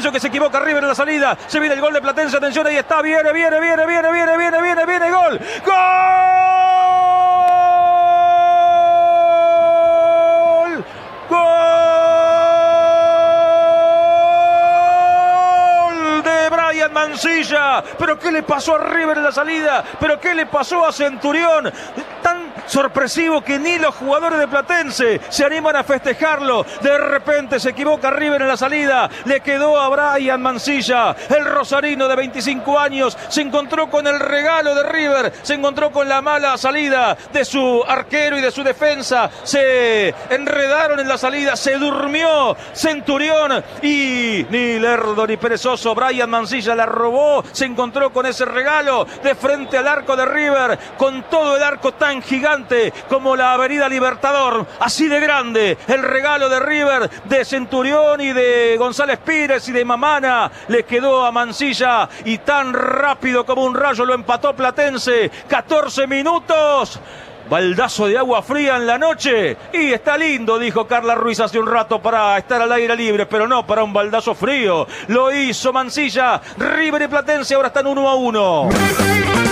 Atención que se equivoca River en la salida. Se viene el gol de Platense. Atención, ahí está. Viene. Gol. Mansilla, pero ¿qué le pasó a River en la salida? ¿Pero qué le pasó a Centurión? Tan sorpresivo que ni los jugadores de Platense se animan a festejarlo. De repente se equivoca River en la salida. Le quedó a Brian Mansilla, el rosarino de 25 años. Se encontró con el regalo de River. Se encontró con la mala salida de su arquero y de su defensa. Se enredaron en la salida. Se durmió Centurión y ni lerdo ni perezoso. Brian Mansilla la robó. Se encontró con ese regalo de frente al arco de River, con todo el arco tan gigante como la Avenida Libertador, así de grande el regalo de River, de Centurión y de González Pires y de Mamana. Le quedó a Mansilla y tan rápido como un rayo lo empató Platense. 14 minutos. Baldazo de agua fría en la noche. Y está lindo, dijo Carla Ruiz hace un rato, para estar al aire libre, pero no para un baldazo frío. Lo hizo Mansilla. River y Platense ahora están 1-1.